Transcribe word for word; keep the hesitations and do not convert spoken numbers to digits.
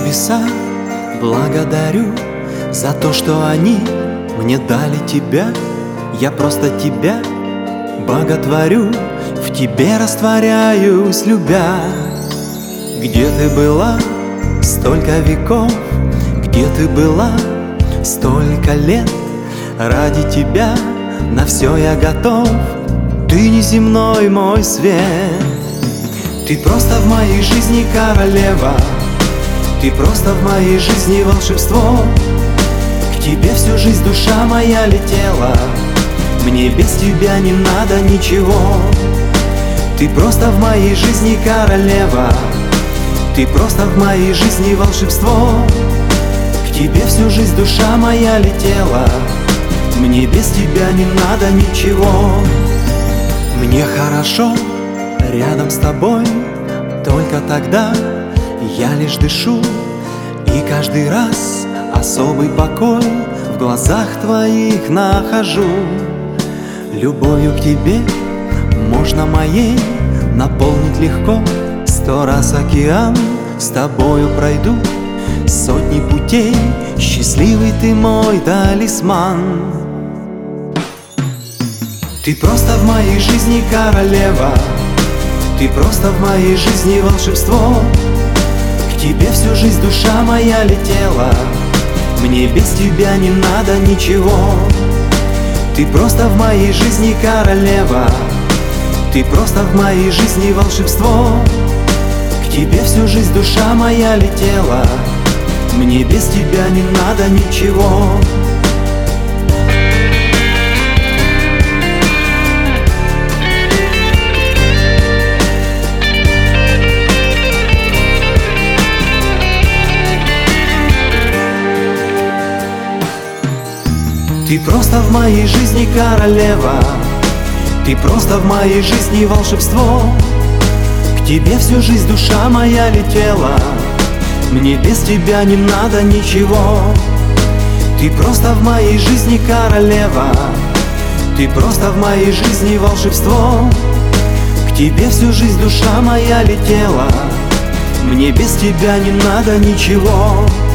небеса благодарю за то, что они мне дали тебя. Я просто тебя боготворю, в тебе растворяюсь, любя. Где ты была столько веков, где ты была столько лет? Ради тебя на все я готов, ты неземной мой свет. Ты просто в моей жизни королева, ты просто в моей жизни волшебство. К тебе всю жизнь душа моя летела, мне без тебя не надо ничего. Ты просто в моей жизни королева, ты просто в моей жизни волшебство. К тебе всю жизнь душа моя летела, мне без тебя не надо ничего. Мне хорошо рядом с тобой, только тогда я лишь дышу. И каждый раз особый покой в глазах твоих нахожу. Любовью к тебе можно моей наполнить легко. Сто раз океан с тобою пройду, сотни путей, счастливый ты мой талисман. Ты просто в моей жизни королева, ты просто в моей жизни волшебство. К тебе всю жизнь душа моя летела, мне без тебя не надо ничего. Ты просто в моей жизни королева, ты просто в моей жизни волшебство. К тебе всю жизнь душа моя летела, мне без тебя не надо ничего. Ты просто в моей жизни королева, ты просто в моей жизни волшебство. К тебе всю жизнь душа моя летела, мне без тебя не надо ничего. Ты просто в моей жизни королева, ты просто в моей жизни волшебство. К тебе всю жизнь душа моя летела, мне без тебя не надо ничего.